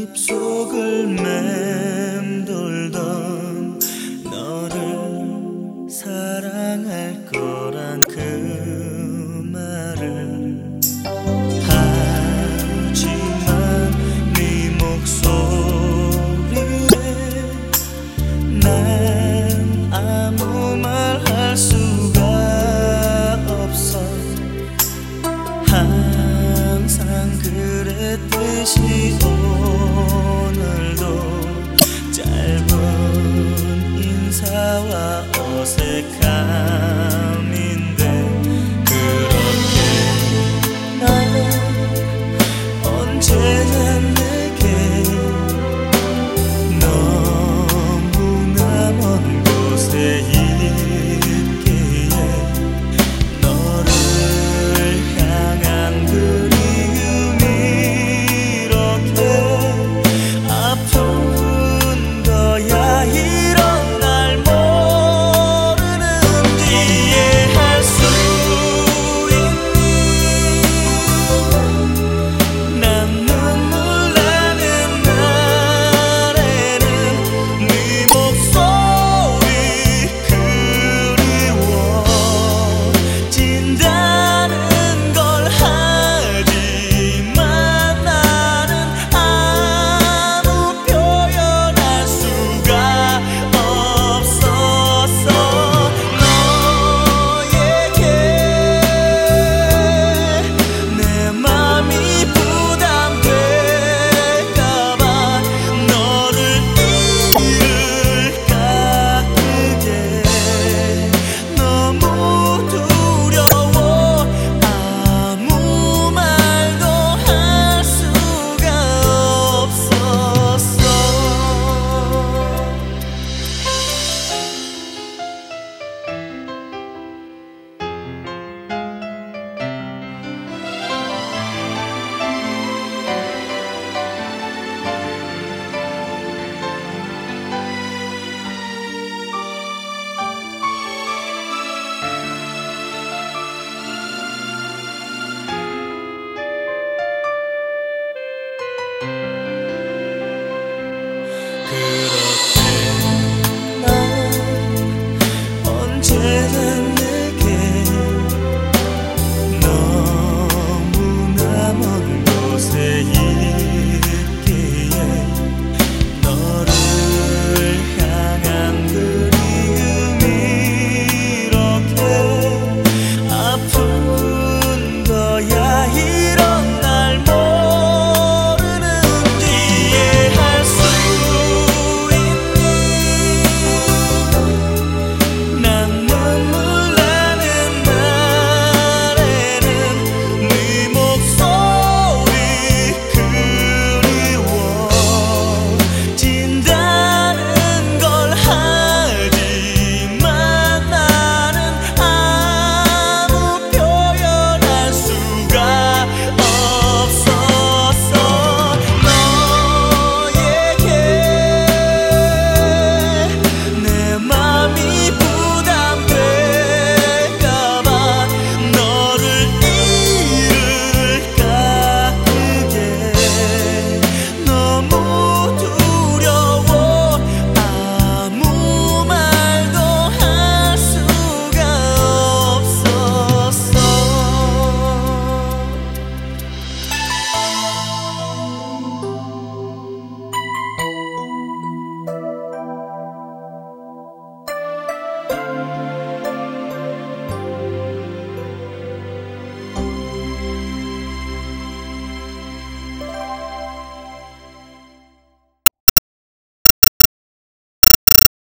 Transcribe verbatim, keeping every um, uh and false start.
입속을 맴돌던 너를 사랑할 거란 그 말을 하지만 네 목소리에 난 아무 말 할 수가 없어. 항상 그랬듯이 오늘도 짧은 인사와 어색함인데 그렇게 나는 언제나 내게 너무나 먼 곳에 있기에 너를 향한 그리움이 이렇게 아픈 거야. 이런 날 모르는지 이해할 수 있니? 난 눈물 나는 날에는 네 목소리 그리워진다는 걸. 하지만 나는 아무 표현할 수가 없었어. 너에게 내 맘이 부담될까봐 너를 잃을까 그게 너무 두려워. 아무 말도 할 수가 없었어.